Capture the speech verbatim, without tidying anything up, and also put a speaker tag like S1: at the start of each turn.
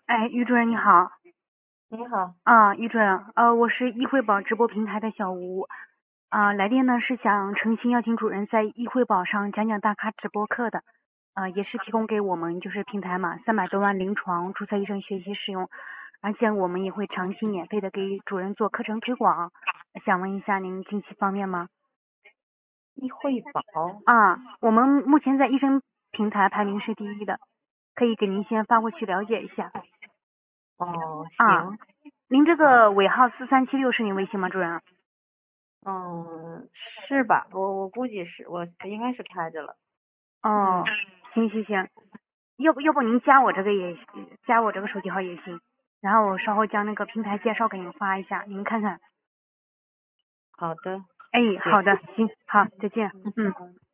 S1: 哎，于主任你好。
S2: 你好。
S1: 啊，于主任，呃，我是易惠宝直播平台的小吴。啊，来电呢是想诚心邀请主任在易惠宝上讲讲大咖直播课的。啊，也是提供给我们就是平台嘛，三百多万临床注册医生学习使用，而且我们也会长期免费的给主任做课程推广。想问一下您近期方便吗？
S2: 易惠宝。
S1: 啊，我们目前在医生平台排名是第一的，可以给您先发过去了解一下。
S2: 哦，
S1: 啊，
S2: 行。
S1: 您这
S2: 嗯
S1: 个尾号四三七六是您微信吗，主任？
S2: 嗯，是吧？我我估计是我应该是开着了。
S1: 哦，
S2: 嗯，
S1: 行行行，要不要不您加我这个也加我这个手机号也行，然后我稍后将那个平台介绍给您发一下，您看看。
S2: 好的。
S1: 哎，
S2: 行。
S1: 好的，行，好，再见。嗯。